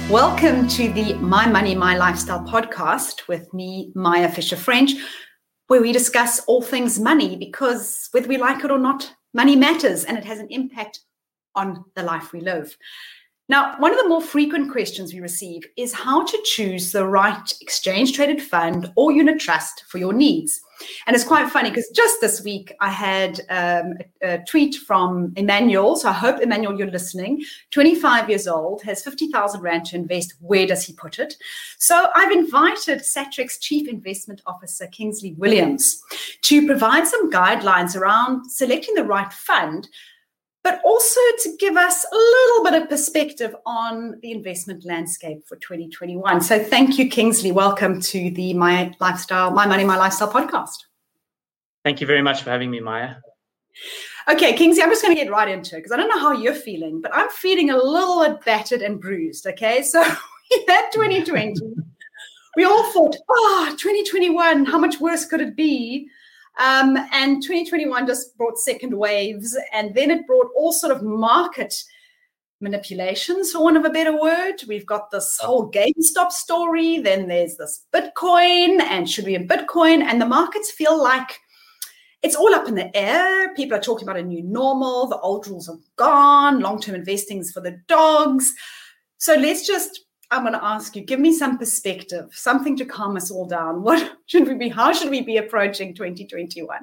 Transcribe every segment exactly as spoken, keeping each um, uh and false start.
Welcome to the My Money, My Lifestyle podcast with me, Maya Fisher-French, where we discuss all things money because whether we like it or not, money matters and it has an impact on the life we live. Now, one of the more frequent questions we receive is how to choose the right exchange-traded fund or unit trust for your needs. And it's quite funny because just this week I had um, a, a tweet from Emmanuel. So I hope, Emmanuel, you're listening. twenty-five years old, has fifty thousand Rand to invest. Where does he put it? So I've invited Satrix Chief Investment Officer Kingsley Williams to provide some guidelines around selecting the right fund, but also to give us a little bit of perspective on the investment landscape for twenty twenty-one. So thank you, Kingsley. Welcome to the My Lifestyle, My Money, My Lifestyle podcast. Thank you very much for having me, Maya. Okay, Kingsley, I'm just going to get right into it because I don't know how you're feeling, but I'm feeling a little bit battered and bruised, okay? So we had twenty twenty. We all thought, oh, twenty twenty-one, how much worse could it be? Um, and twenty twenty-one just brought second waves, and then it brought all sort of market manipulations, for want of a better word. We've got this whole GameStop story, then there's this Bitcoin, and should we in Bitcoin? And the markets feel like it's all up in the air. People are talking about a new normal. The old rules are gone. Long-term investing is for the dogs. So let's just I'm going to ask you, give me some perspective, something to calm us all down. What should we be, how should we be approaching twenty twenty-one?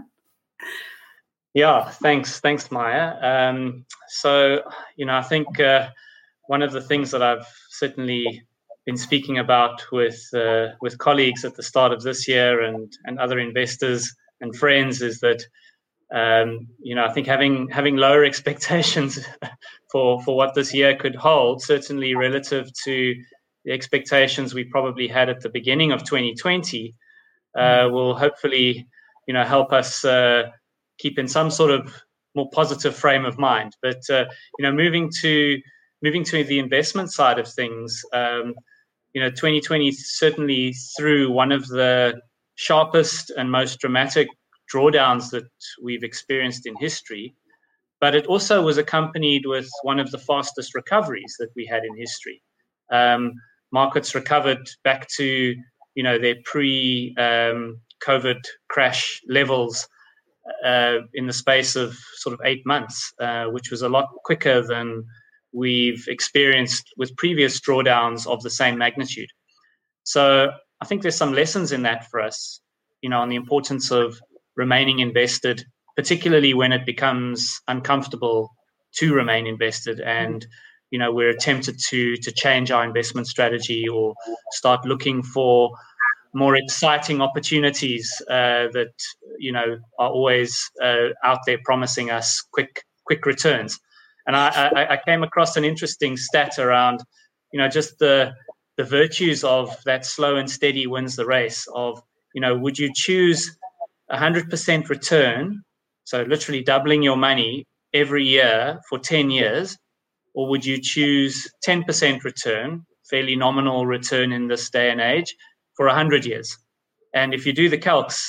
Yeah, thanks. Thanks, Maya. Um, so, you know, I think uh, one of the things that I've certainly been speaking about with uh, with colleagues at the start of this year and, and other investors and friends is that, um, you know, I think having having lower expectations for, for what this year could hold, certainly relative to the expectations we probably had at the beginning of twenty twenty uh, will hopefully, you know, help us uh, keep in some sort of more positive frame of mind. But uh, you know, moving to moving to the investment side of things, um, you know, twenty twenty certainly threw one of the sharpest and most dramatic drawdowns that we've experienced in history. But it also was accompanied with one of the fastest recoveries that we had in history. Um, Markets recovered back to, you know, their pre um, COVID crash levels uh, in the space of sort of eight months, uh, which was a lot quicker than we've experienced with previous drawdowns of the same magnitude. So I think there's some lessons in that for us, you know, on the importance of remaining invested, particularly when it becomes uncomfortable to remain invested and you know, we're tempted to to change our investment strategy or start looking for more exciting opportunities uh, that, you know, are always uh, out there promising us quick quick returns. And I, I, I came across an interesting stat around, you know, just the the virtues of that slow and steady wins the race of, you know, would you choose one hundred percent return, so literally doubling your money every year for ten years, or would you choose ten percent return, fairly nominal return in this day and age, for one hundred years? And if you do the calcs,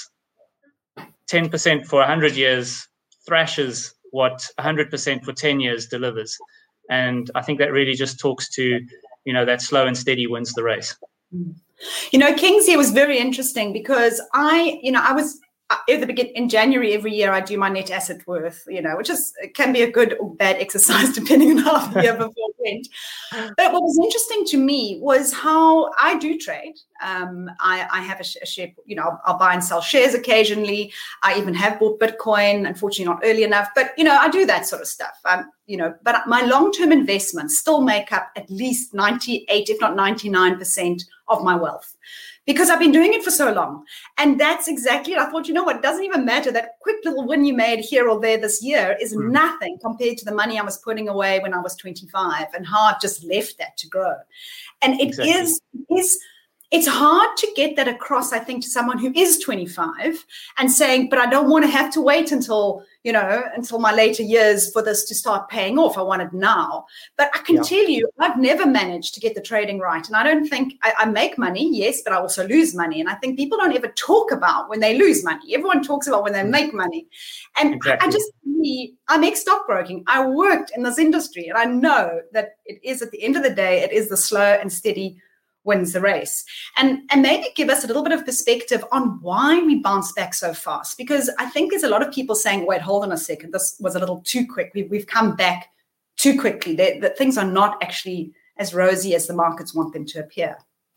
ten percent for one hundred years thrashes what one hundred percent for ten years delivers. And I think that really just talks to, you know, that slow and steady wins the race. You know, Kingsley, it was very interesting because I, you know, I was at the beginning in January every year, I do my net asset worth, you know, which is it can be a good or bad exercise depending on how the year before went. But what was interesting to me was how I do trade. Um, I, I have a, a share, you know, I'll, I'll buy and sell shares occasionally. I even have bought Bitcoin, unfortunately not early enough, but you know, I do that sort of stuff. Um, you know, but my long-term investments still make up at least ninety-eight, if not ninety-nine percent of my wealth. Because I've been doing it for so long. And that's exactly it. I thought, you know what, it doesn't even matter. That quick little win you made here or there this year is mm. nothing compared to the money I was putting away when I was twenty-five and how I've just left that to grow. And it exactly. is, is, it's hard to get that across, I think, to someone who is twenty-five and saying, but I don't want to have to wait until, you know, until my later years for this to start paying off. I want it now. But I can yeah. tell you, I've never managed to get the trading right. And I don't think I, I make money, yes, but I also lose money. And I think people don't ever talk about when they lose money. Everyone talks about when they make money. And exactly. I just, I'm ex-stockbroking. I worked in this industry, and I know that it is, at the end of the day, it is the slow and steady wins the race. And, and maybe give us a little bit of perspective on why we bounce back so fast. Because I think there's a lot of people saying, wait, hold on a second, this was a little too quick. We, we've come back too quickly. They, that things are not actually as rosy as the markets want them to appear.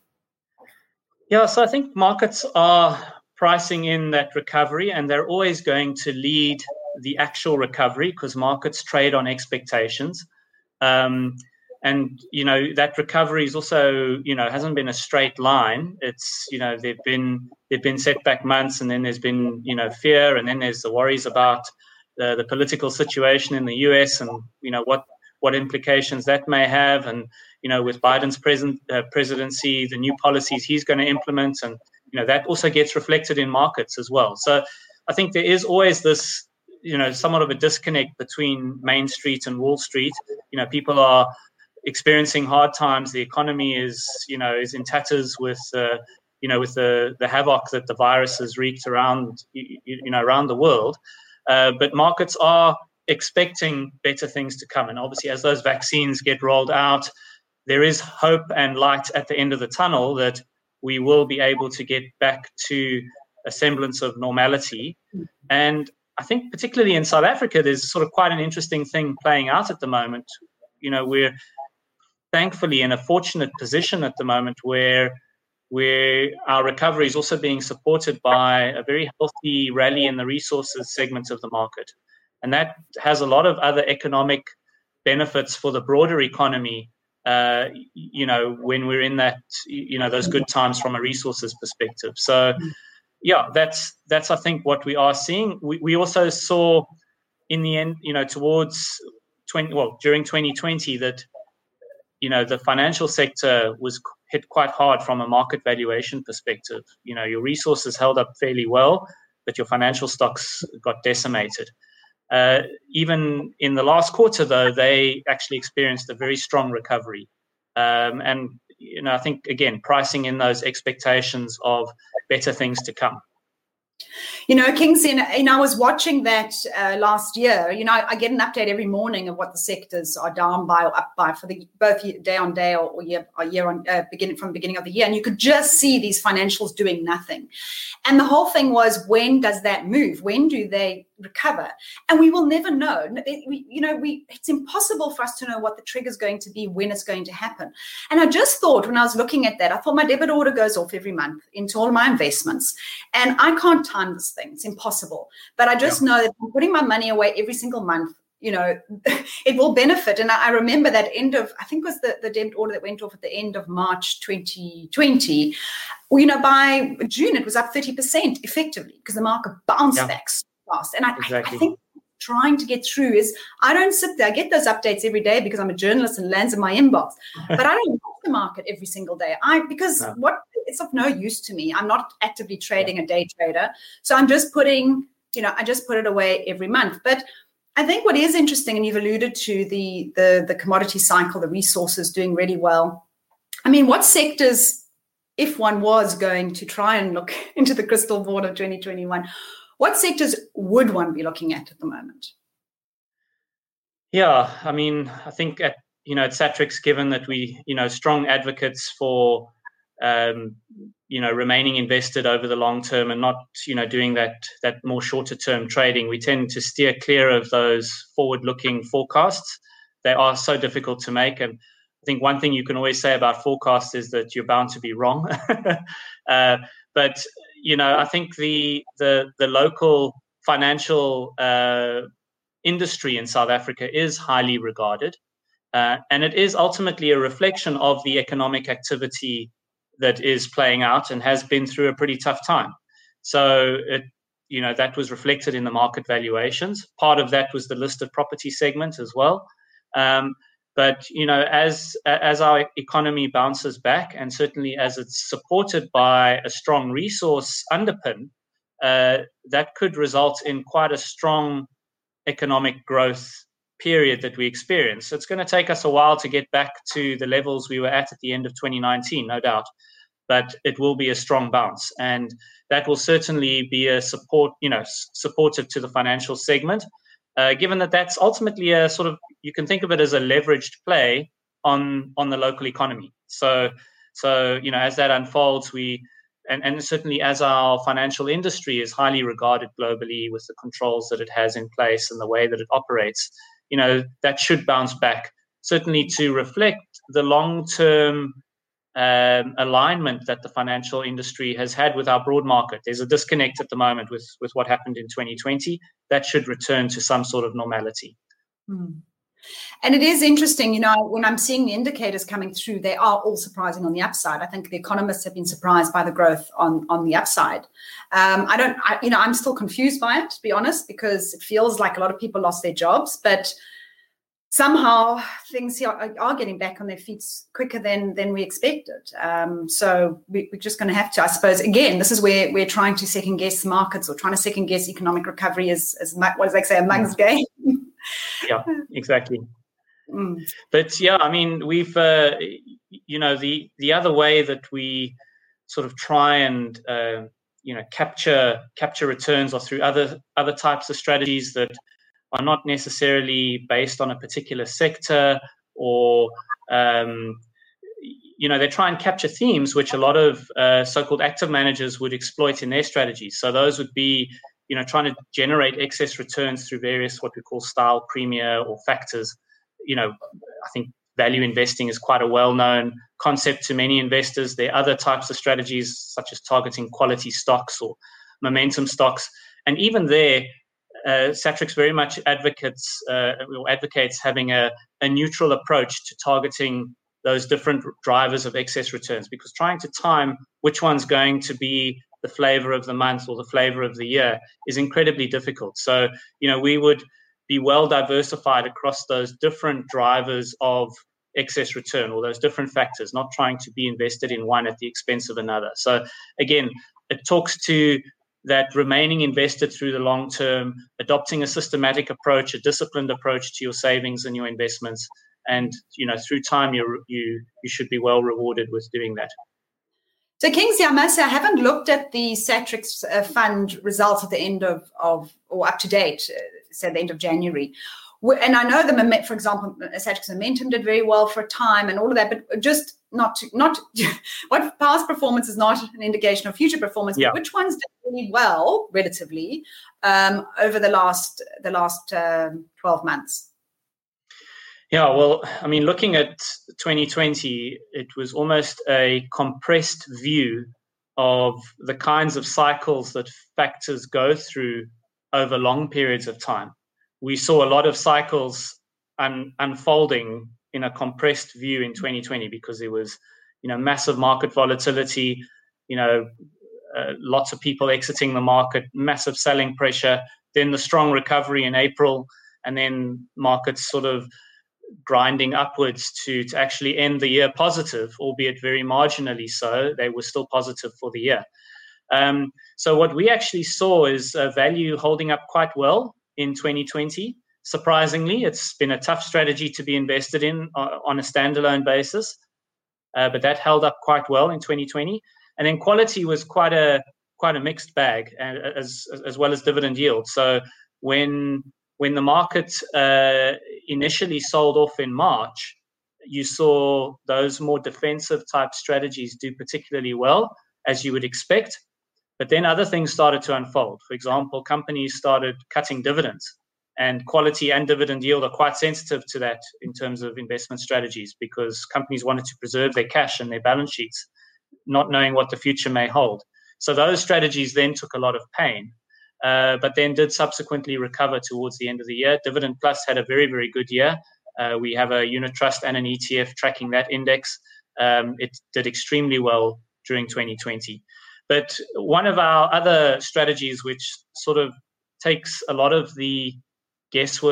Yeah, so I think markets are pricing in that recovery, and they're always going to lead the actual recovery because markets trade on expectations. Um, And, you know, that recovery is also, you know, hasn't been a straight line. It's, you know, there've been there've been setback months, and then there's been, you know, fear, and then there's the worries about the, the political situation in the U S and, you know, what what implications that may have. And, you know, with Biden's present uh, presidency, the new policies he's going to implement, and, you know, that also gets reflected in markets as well. So I think there is always this, you know, somewhat of a disconnect between Main Street and Wall Street. You know, people are experiencing hard times. The economy is, you know, is in tatters with, uh, you know, with the, the havoc that the virus has wreaked around, you, you know, around the world. Uh, but markets are expecting better things to come. And obviously, as those vaccines get rolled out, there is hope and light at the end of the tunnel that we will be able to get back to a semblance of normality. And I think particularly in South Africa, there's sort of quite an interesting thing playing out at the moment. You know, we're thankfully in a fortunate position at the moment where where our recovery is also being supported by a very healthy rally in the resources segment of the market. And that has a lot of other economic benefits for the broader economy, uh, you know, when we're in that, you know, those good times from a resources perspective. So, yeah, that's, that's I think, what we are seeing. We, we also saw in the end, you know, towards twenty, well, during twenty twenty that, you know, the financial sector was hit quite hard from a market valuation perspective. You know, your resources held up fairly well, but your financial stocks got decimated. Uh, even in the last quarter, though, they actually experienced a very strong recovery. Um, and, you know, I think, again, pricing in those expectations of better things to come. You know, Kingsley, and I was watching that uh, last year. You know, I, I get an update every morning of what the sectors are down by or up by for the both day on day or, or year or year on uh, beginning from the beginning of the year, and you could just see these financials doing nothing. And the whole thing was, when does that move? When do they recover? And we will never know. We, you know, we it's impossible for us to know what the trigger is going to be, when it's going to happen. And I just thought, when I was looking at that, I thought my debit order goes off every month into all my investments, and I can't time this thing. It's impossible. But I just yeah. know that I'm putting my money away every single month, you know, it will benefit. And I, I remember that end of, I think it was the, the debit order that went off at the end of March twenty twenty. Well, you know, by June, it was up thirty percent effectively because the market bounced yeah. back so fast. And I, exactly. I, I think trying to get through is, I don't sit there, I get those updates every day because I'm a journalist and it lands in my inbox, but I don't watch the market every single day. I because no. what it's of no use to me. I'm not actively trading yeah. a day trader. So I'm just putting, you know, I just put it away every month. But I think what is interesting, and you've alluded to the the the commodity cycle, the resources doing really well. I mean, what sectors, if one was going to try and look into the crystal ball of twenty twenty-one, what sectors would one be looking at at the moment? Yeah, I mean, I think at, you know, at Satrix, given that we, you know, strong advocates for, um, you know, remaining invested over the long term and not, you know, doing that that more shorter term trading, we tend to steer clear of those forward-looking forecasts. They are so difficult to make, and I think one thing you can always say about forecasts is that you're bound to be wrong. uh, but you know, I think the the the local financial uh, industry in South Africa is highly regarded, uh, and it is ultimately a reflection of the economic activity that is playing out and has been through a pretty tough time. So, it, you know, that was reflected in the market valuations. Part of that was the listed property segment as well. Um, But, you know, as as our economy bounces back, and certainly as it's supported by a strong resource underpin, uh, that could result in quite a strong economic growth period that we experience. So it's going to take us a while to get back to the levels we were at at the end of twenty nineteen, no doubt. But it will be a strong bounce, and that will certainly be a support, you know, supportive to the financial segment. Uh, given that that's ultimately a sort of, you can think of it as a leveraged play on on the local economy. So, so you know, as that unfolds, we, and, and certainly as our financial industry is highly regarded globally with the controls that it has in place and the way that it operates, you know, that should bounce back, certainly to reflect the long-term Um, alignment that the financial industry has had with our broad market. There's a disconnect at the moment with, with what happened in twenty twenty. That should return to some sort of normality. Mm. And it is interesting, you know, when I'm seeing the indicators coming through, they are all surprising on the upside. I think the economists have been surprised by the growth on, on the upside. Um, I don't, I, you know, I'm still confused by it, to be honest, because it feels like a lot of people lost their jobs, but somehow things here are, are getting back on their feet quicker than than we expected. Um, so we, we're just going to have to, I suppose, again, this is where we're trying to second guess markets or trying to second guess economic recovery as, as what does they say, a mug's game. Yeah, exactly. Mm. But yeah, I mean, we've, uh, you know, the, the other way that we sort of try and, uh, you know, capture capture returns are through other other types of strategies that are not necessarily based on a particular sector, or, um, you know, they try and capture themes which a lot of uh, so-called active managers would exploit in their strategies. So those would be, you know, trying to generate excess returns through various what we call style premia or factors. You know, I think value investing is quite a well-known concept to many investors. There are other types of strategies such as targeting quality stocks or momentum stocks. And even there, Uh, Satrix very much advocates uh, or advocates having a, a neutral approach to targeting those different drivers of excess returns, because trying to time which one's going to be the flavor of the month or the flavor of the year is incredibly difficult. So, you know, we would be well diversified across those different drivers of excess return or those different factors, not trying to be invested in one at the expense of another. So again, it talks to that remaining invested through the long term, adopting a systematic approach, a disciplined approach to your savings and your investments. And, you know, through time, you you you should be well rewarded with doing that. So, Kingsley, I must say, I haven't looked at the Satrix uh, fund results at the end of, of or up to date, uh, say the end of January. And I know the, for example, Satrix Momentum did very well for a time and all of that, but just not to, not what past performance is not an indication of future performance. Yeah. But which ones did really well relatively um, over the last the last um, twelve months? Yeah, well, I mean, looking at twenty twenty, it was almost a compressed view of the kinds of cycles that factors go through over long periods of time. We saw a lot of cycles un- unfolding in a compressed view in twenty twenty because there was, you know, massive market volatility, you know, uh, lots of people exiting the market, massive selling pressure, then the strong recovery in April, and then markets sort of grinding upwards to, to actually end the year positive, albeit very marginally so. They were still positive for the year. Um, so what we actually saw is uh, value holding up quite well in twenty twenty. Surprisingly, it's been a tough strategy to be invested in uh, on a standalone basis, uh, but that held up quite well in twenty twenty. And then quality was quite a quite a mixed bag, and as as well as dividend yield. So when when the market uh, initially sold off in March, you saw those more defensive type strategies do particularly well, as you would expect. But then other things started to unfold. For example, companies started cutting dividends, and quality and dividend yield are quite sensitive to that in terms of investment strategies, because companies wanted to preserve their cash and their balance sheets, not knowing what the future may hold. So those strategies then took a lot of pain, uh, but then did subsequently recover towards the end of the year. Dividend Plus had a very, very good year. Uh, we have a unit trust and an E T F tracking that index. Um, it did extremely well during twenty twenty. But one of our other strategies, which sort of takes a lot of the guesswork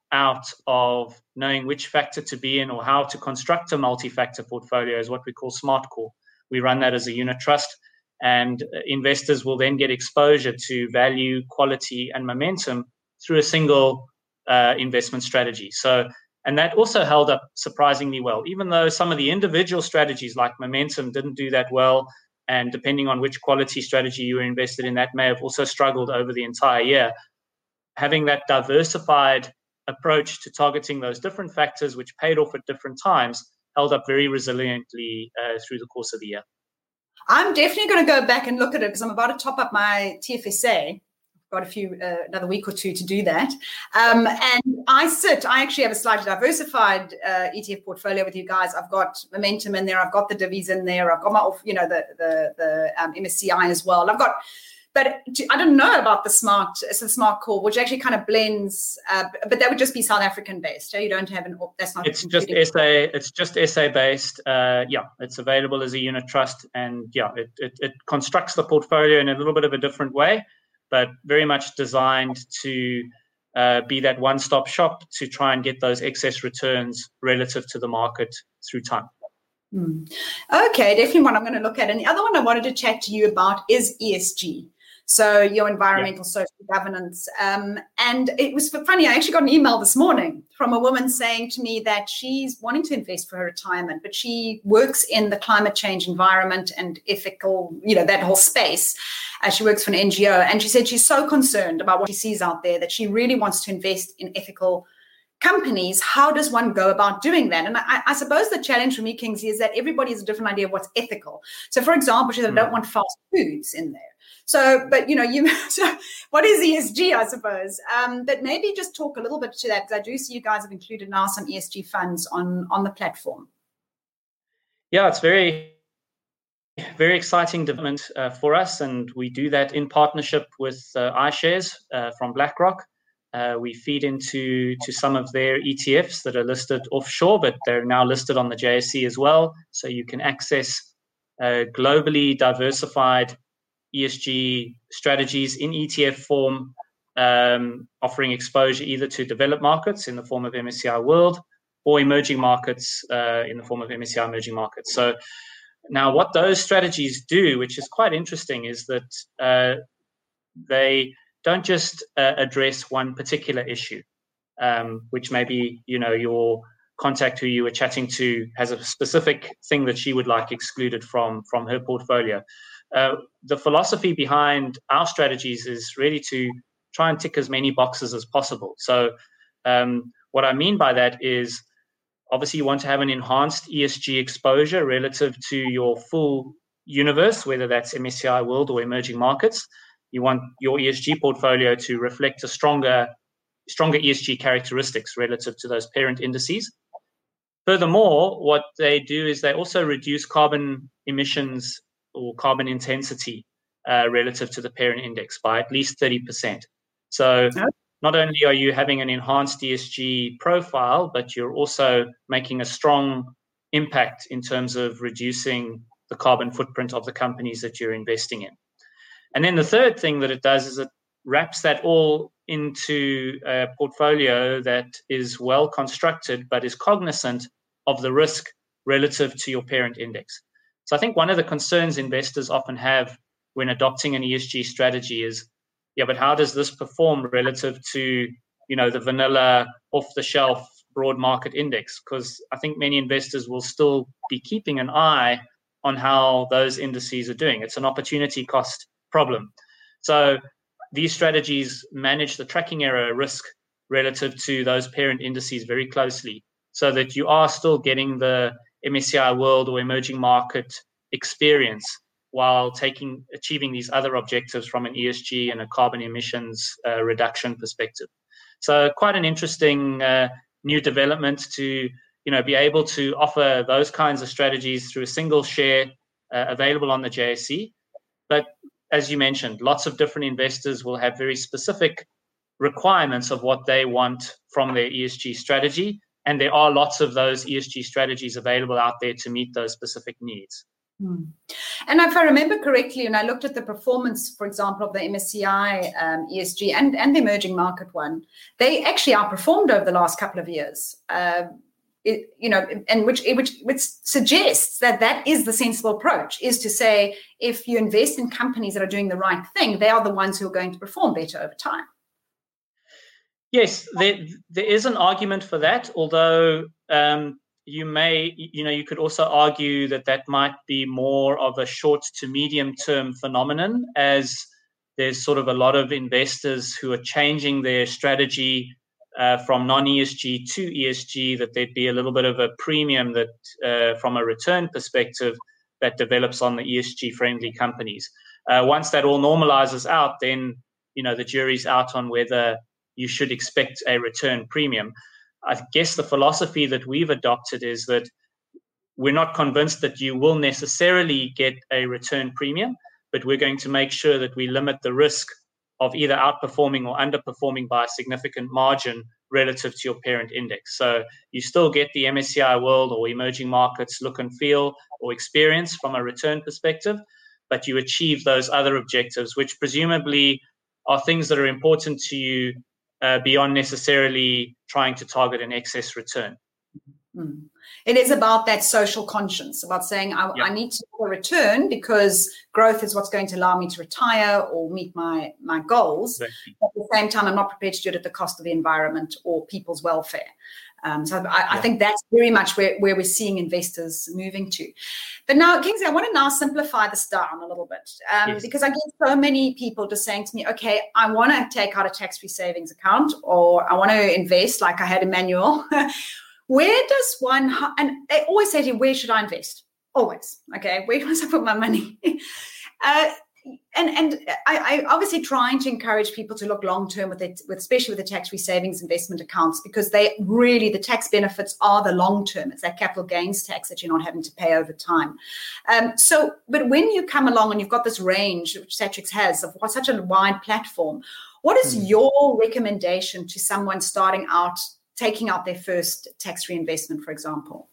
out of knowing which factor to be in or how to construct a multi-factor portfolio is what we call Smart Core. We run that as a unit trust, and investors will then get exposure to value, quality, and momentum through a single uh, investment strategy. So, and that also held up surprisingly well, even though some of the individual strategies like momentum didn't do that well. And depending on which quality strategy you were invested in, that may have also struggled over the entire year. Having that diversified approach to targeting those different factors, which paid off at different times, held up very resiliently uh, through the course of the year. I'm definitely going to go back and look at it because I'm about to top up my T F S A. Got a few, uh, another week or two to do that. Um, and I sit, I actually have a slightly diversified uh, E T F portfolio with you guys. I've got momentum in there. I've got the divvies in there. I've got my, you know, the the, the um, M S C I as well. I've got, but I don't know about the smart, it's the Smart Core, which actually kind of blends, uh, but that would just be South African based. So you don't have an, that's not. It's just S A, it's just S A based. Uh, yeah, it's available as a unit trust, and yeah, it, it it constructs the portfolio in a little bit of a different way, but very much designed to uh, be that one-stop shop to try and get those excess returns relative to the market through time. Mm. Okay, definitely one I'm going to look at. And the other one I wanted to chat to you about is E S G. So your environmental, yeah. social governance. Um, and it was funny, I actually got an email this morning from a woman saying to me that she's wanting to invest for her retirement, but she works in the climate change environment and ethical, you know, that whole space. Uh, she works for an N G O. And she said she's so concerned about what she sees out there that she really wants to invest in ethical companies. How does one go about doing that? And I, I suppose the challenge for me, Kingsley, is that everybody has a different idea of what's ethical. So, for example, she said, I don't want fast foods in there. So, but, you know, you, so what is E S G, I suppose? Um, but maybe just talk a little bit to that, because I do see you guys have included now some E S G funds on, on the platform. Yeah, it's very, very exciting development uh, for us. And we do that in partnership with uh, iShares uh, from BlackRock. Uh, we feed into to some of their E T Fs that are listed offshore, but they're now listed on the J S E as well. So you can access uh, globally diversified E S G strategies in E T F form, um, offering exposure either to developed markets in the form of M S C I World or emerging markets uh, in the form of M S C I Emerging Markets. So now what those strategies do, which is quite interesting, is that uh, they don't just uh, address one particular issue, um, which maybe, you know, your contact who you were chatting to has a specific thing that she would like excluded from, from her portfolio. Uh, the philosophy behind our strategies is really to try and tick as many boxes as possible. So um, what I mean by that is obviously you want to have an enhanced E S G exposure relative to your full universe, whether that's M S C I World or emerging markets. You want your E S G portfolio to reflect a stronger, stronger E S G characteristics relative to those parent indices. Furthermore, what they do is they also reduce carbon emissions or carbon intensity uh, relative to the parent index by at least thirty percent. So not only are you having an enhanced E S G profile, but you're also making a strong impact in terms of reducing the carbon footprint of the companies that you're investing in. And then the third thing that it does is it wraps that all into a portfolio that is well constructed, but is cognizant of the risk relative to your parent index. So I think one of the concerns investors often have when adopting an E S G strategy is, yeah, but how does this perform relative to, you know, the vanilla off-the-shelf broad market index? Because I think many investors will still be keeping an eye on how those indices are doing. It's an opportunity cost problem. So these strategies manage the tracking error risk relative to those parent indices very closely so that you are still getting the M S C I World or emerging market experience while taking achieving these other objectives from an E S G and a carbon emissions uh, reduction perspective. So quite an interesting uh, new development to, you know, be able to offer those kinds of strategies through a single share uh, available on the J S E. But as you mentioned, lots of different investors will have very specific requirements of what they want from their E S G strategy. And there are lots of those E S G strategies available out there to meet those specific needs. Hmm. And if I remember correctly, and I looked at the performance, for example, of the M S C I um, E S G and, and the emerging market one, they actually outperformed over the last couple of years. Uh, it, you know, and which, which which suggests that that is the sensible approach, is to say, if you invest in companies that are doing the right thing, they are the ones who are going to perform better over time. Yes, there, there is an argument for that, although um, you may, you know, you could also argue that that might be more of a short to medium term phenomenon, as there's sort of a lot of investors who are changing their strategy uh, from non-E S G to E S G, that there'd be a little bit of a premium that uh, from a return perspective that develops on the E S G friendly companies. Uh, once that all normalizes out, then, you know, the jury's out on whether you should expect a return premium. I guess the philosophy that we've adopted is that we're not convinced that you will necessarily get a return premium, but we're going to make sure that we limit the risk of either outperforming or underperforming by a significant margin relative to your parent index. So you still get the M S C I World or emerging markets look and feel or experience from a return perspective, but you achieve those other objectives, which presumably are things that are important to you uh, beyond necessarily trying to target an excess return. Mm. It is about that social conscience, about saying, I, yeah. I need to have a return because growth is what's going to allow me to retire or meet my, my goals. Exactly. At the same time, I'm not prepared to do it at the cost of the environment or people's welfare. Um, so I, yeah. I think that's very much where, where we're seeing investors moving to. But now, Kingsley, I want to now simplify this down a little bit um, yes. because I get so many people just saying to me, okay, I want to take out a tax-free savings account, or I want to invest like I had Emmanuel. Where does one, and they always say to you, where should I invest? Always. Okay, where must I put my money? uh, and and I, I obviously trying to encourage people to look long term with it, with especially with the tax-free savings investment accounts, because they really, the tax benefits are the long term. It's that capital gains tax that you're not having to pay over time. Um, so, but when you come along and you've got this range, which Satrix has, of such a wide platform, what is hmm. your recommendation to someone starting out, taking out their first tax-free investment, for example?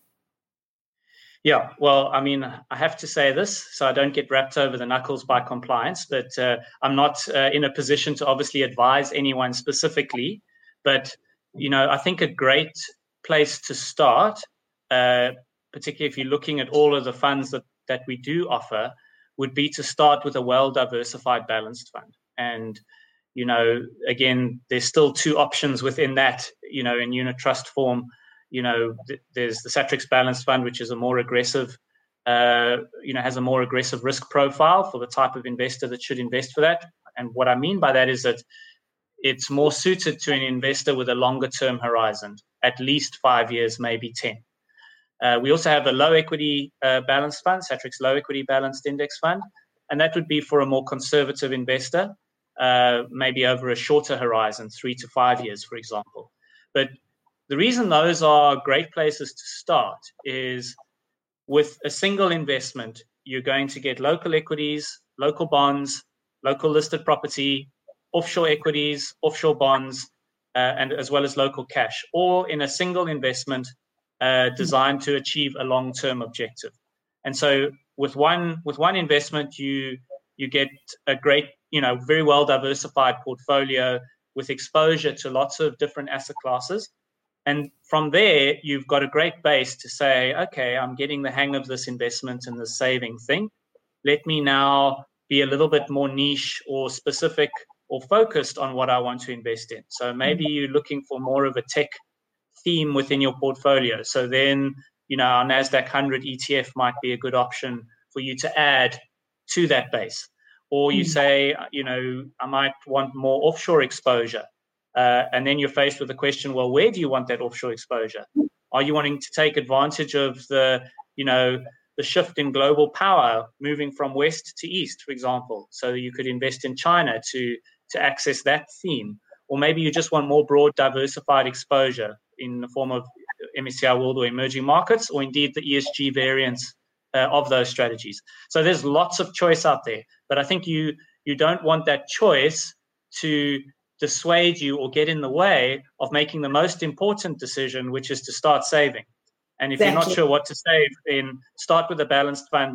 Yeah, well, I mean, I have to say this, so I don't get wrapped over the knuckles by compliance, but uh, I'm not uh, in a position to obviously advise anyone specifically. But, you know, I think a great place to start, uh, particularly if you're looking at all of the funds that, that we do offer, would be to start with a well-diversified balanced fund. And, you know, again, there's still two options within that, you know, in unit trust form. You know, th- there's the Satrix Balanced Fund, which is a more aggressive, uh, you know, has a more aggressive risk profile for the type of investor that should invest for that. And what I mean by that is that it's more suited to an investor with a longer term horizon, at least five years, maybe ten. Uh, we also have a low equity uh, balanced fund, Satrix Low Equity Balanced Index Fund, and that would be for a more conservative investor, uh, maybe over a shorter horizon, three to five years, for example. But the reason those are great places to start is with a single investment, you're going to get local equities, local bonds, local listed property, offshore equities, offshore bonds, uh, and as well as local cash, all in a single investment uh, designed to achieve a long-term objective. And so with one with one investment, you you get a great, you know, very well diversified portfolio with exposure to lots of different asset classes. And from there, you've got a great base to say, okay, I'm getting the hang of this investment and the saving thing. Let me now be a little bit more niche or specific or focused on what I want to invest in. So maybe you're looking for more of a tech theme within your portfolio. So then, you know, our NASDAQ one hundred E T F might be a good option for you to add to that base. Or you say, you know, I might want more offshore exposure. Uh, and then you're faced with the question, well, where do you want that offshore exposure? Are you wanting to take advantage of the, you know, the shift in global power moving from west to east, for example? So you could invest in China to, to access that theme. Or maybe you just want more broad, diversified exposure in the form of M S C I World or emerging markets, or indeed the E S G variants uh, of those strategies. So there's lots of choice out there. But I think you you don't want that choice to dissuade you or get in the way of making the most important decision, which is to start saving. And if exactly. you're not sure what to save, then start with a balanced fund,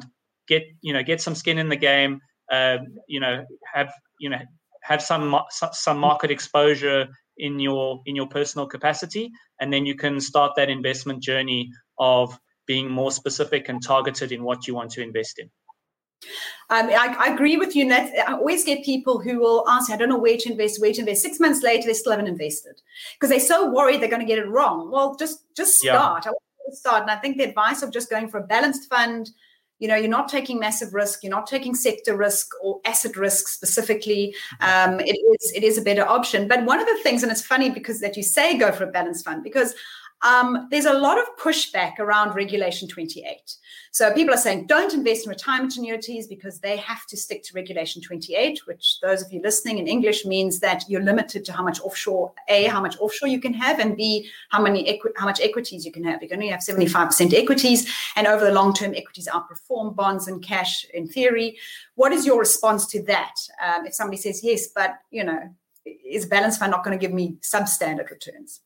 get you know get some skin in the game. Uh, you know, have you know have some some market exposure in your in your personal capacity, and then you can start that investment journey of being more specific and targeted in what you want to invest in. Um, I, I agree with you, Nat. I always get people who will ask, I don't know where to invest, where to invest. Six months later, they still haven't invested because they're so worried they're going to get it wrong. Well, just just start. Yeah. I want to start. And I think the advice of just going for a balanced fund, you know, you're not taking massive risk, you're not taking sector risk or asset risk specifically. Um, it is it is a better option. But one of the things, and it's funny because that you say go for a balanced fund, because Um, there's a lot of pushback around Regulation twenty-eight. So people are saying, don't invest in retirement annuities because they have to stick to Regulation twenty-eight, which those of you listening in English means that you're limited to how much offshore, A, how much offshore you can have, and B, how many equi- how much equities you can have. You can only have seventy-five percent equities, and over the long term, equities outperform bonds and cash in theory. What is your response to that? Um, if somebody says, yes, but, you know, is a balanced fund not going to give me substandard returns?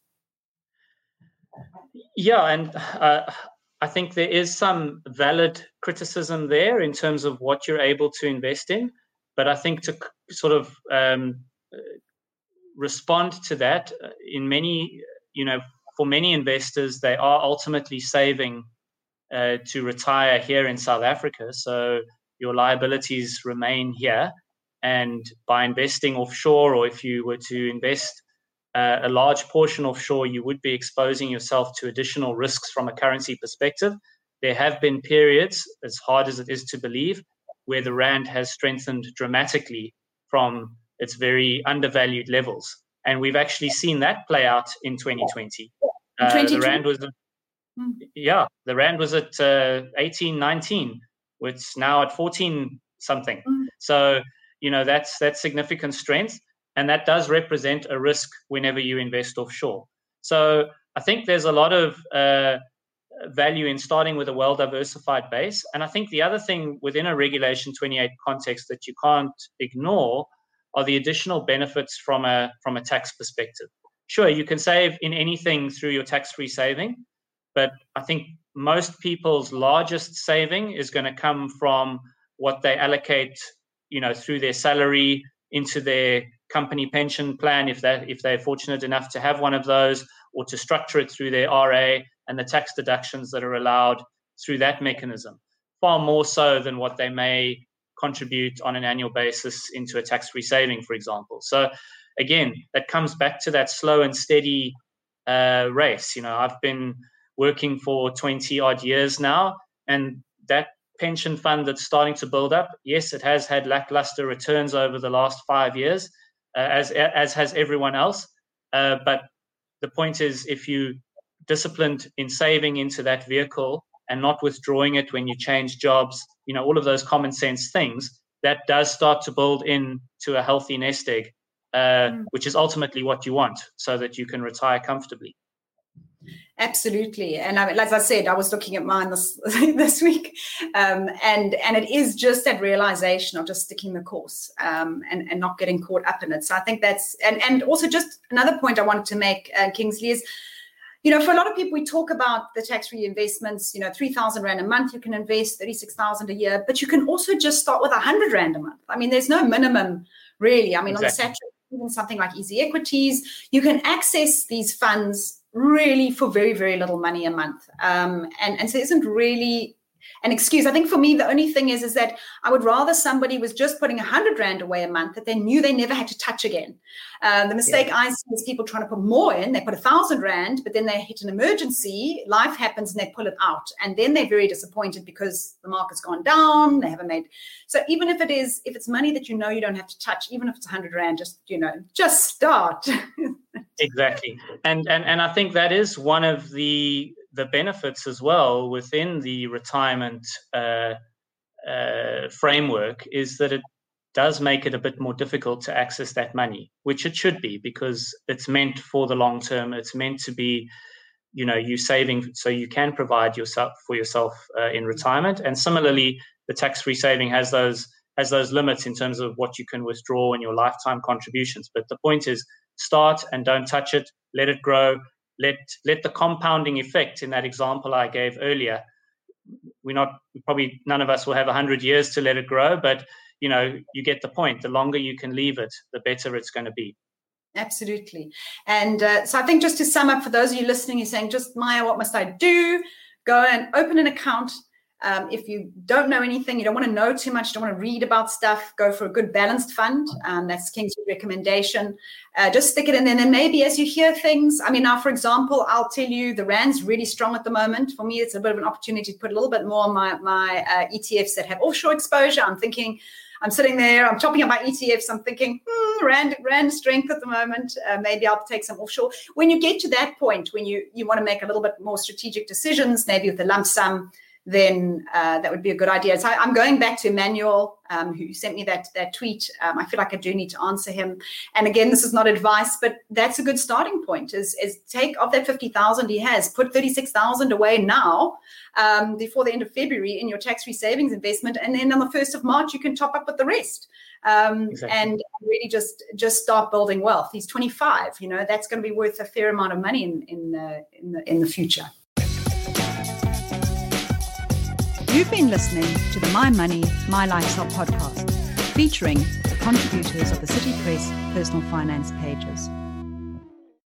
Yeah, and uh, I think there is some valid criticism there in terms of what you're able to invest in. But I think to sort of um, respond to that, in many, you know, for many investors, they are ultimately saving uh, to retire here in South Africa. So your liabilities remain here. And by investing offshore, or if you were to invest Uh, a large portion offshore, you would be exposing yourself to additional risks from a currency perspective. There have been periods, as hard as it is to believe, where the rand has strengthened dramatically from its very undervalued levels. And we've actually seen that play out in twenty twenty. Uh, the rand was, yeah, the rand was at uh, eighteen, nineteen, which is now at fourteen something. So, you know, that's that's significant strength. And that does represent a risk whenever you invest offshore. So I think there's a lot of uh, value in starting with a well-diversified base. And I think the other thing within a Regulation twenty-eight context that you can't ignore are the additional benefits from a from a tax perspective. Sure, you can save in anything through your tax-free saving, but I think most people's largest saving is going to come from what they allocate, you know, through their salary into their company pension plan, if they if they're fortunate enough to have one of those, or to structure it through their R A and the tax deductions that are allowed through that mechanism, far more so than what they may contribute on an annual basis into a tax-free saving, for example. So again, that comes back to that slow and steady uh, race. You know, I've been working for twenty odd years now, and that pension fund that's starting to build up, yes, it has had lackluster returns over the last five years, uh, as as has everyone else. Uh, but the point is, if you disciplined in saving into that vehicle and not withdrawing it when you change jobs, you know, all of those common sense things, that does start to build into a healthy nest egg, uh, mm. which is ultimately what you want, so that you can retire comfortably. Absolutely. And I mean, as I said, I was looking at mine this this week, um, and and it is just that realization of just sticking the course um, and, and not getting caught up in it. So I think that's, and, and also just another point I wanted to make, uh, Kingsley, is, you know, for a lot of people, we talk about the tax-free investments, you know, three thousand rand a month you can invest, thirty-six thousand a year, but you can also just start with one hundred rand a month. I mean, there's no minimum, really. I mean, exactly. On the Saturday, even something like Easy Equities, you can access these funds really for very, very little money a month. Um, and, and so it isn't really an excuse. I think for me, the only thing is, is that I would rather somebody was just putting a hundred rand away a month that they knew they never had to touch again. Uh, the mistake yeah. I see is people trying to put more in. They put a thousand rand, but then they hit an emergency, life happens, and they pull it out. And then they're very disappointed because the market's gone down. They haven't made. So even if it is, if it's money that you know you don't have to touch, even if it's a hundred rand, just, you know, just start. Exactly. And, and, and I think that is one of the, the benefits as well within the retirement uh, uh, framework, is that it does make it a bit more difficult to access that money, which it should be, because it's meant for the long term. It's meant to be, you know, you saving so you can provide yourself for yourself uh, in retirement. And similarly, the tax-free saving has those has those limits in terms of what you can withdraw in your lifetime contributions. But the point is, start and don't touch it. Let it grow. Let let the compounding effect in that example I gave earlier we're not probably none of us will have a hundred years to let it grow, but you know, you get the point. The longer you can leave it, the better it's going to be. Absolutely. And uh, so I think just to sum up, for those of you listening, you're saying, just Maya, what must I do? Go and open an account. Um, if you don't know anything, you don't want to know too much, don't want to read about stuff, go for a good balanced fund. Um, that's King's recommendation. Uh, just stick it in there. And then maybe as you hear things, I mean, now, for example, I'll tell you the Rand's really strong at the moment. For me, it's a bit of an opportunity to put a little bit more on my, my uh, E T Fs that have offshore exposure. I'm thinking, I'm sitting there, I'm chopping up my E T Fs. I'm thinking, hmm, Rand, Rand strength at the moment. Uh, maybe I'll take some offshore. When you get to that point, when you, you want to make a little bit more strategic decisions, maybe with a lump sum, then uh, that would be a good idea. So I'm going back to Emmanuel, um, who sent me that that tweet. Um, I feel like I do need to answer him. And again, this is not advice, but that's a good starting point. Is is take of that fifty thousand he has, put thirty-six thousand away now um, before the end of February in your tax-free savings investment, and then on the first of March you can top up with the rest. Um, exactly. And really just just start building wealth. He's twenty-five. You know, that's going to be worth a fair amount of money in in uh, in the in the future. You've been listening to the My Money, My Lifestyle podcast, featuring the contributors of the City Press personal finance pages.